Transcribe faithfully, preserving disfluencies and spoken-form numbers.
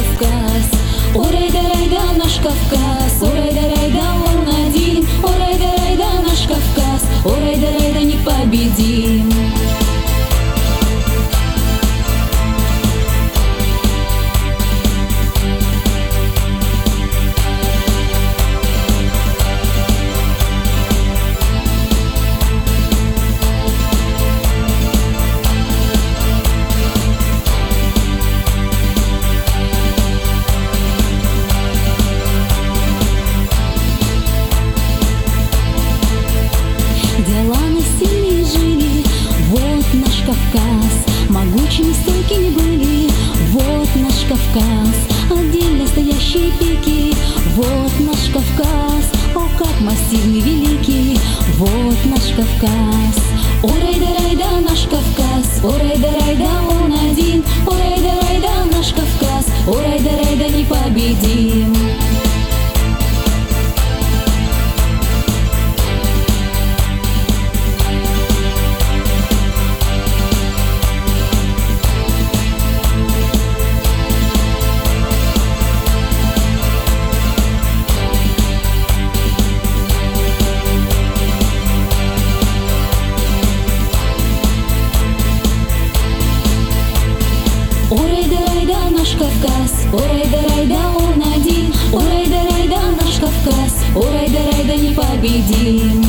Кавказ. Ой, райда, райда, наш Кавказ. Ой, райда, райда, он один. Ой, райда, райда, наш Кавказ. Ой, райда, райда, непобедим. Деланы сильные жили, вот наш Кавказ. Могучими, стойкими были, вот наш Кавказ. Отдельно стоящие пики, вот наш Кавказ. О, как массивный, великий, вот наш Кавказ. О, райда, райда, наш Кавказ. О, райда, райда, он один. О, райда, райда, наш Кавказ. О, райда, райда, непобедим. О, райда, райда, наш Кавказ. О, райда, райда, он один. О, райда, райда, наш Кавказ. О, райда, райда, непобедим.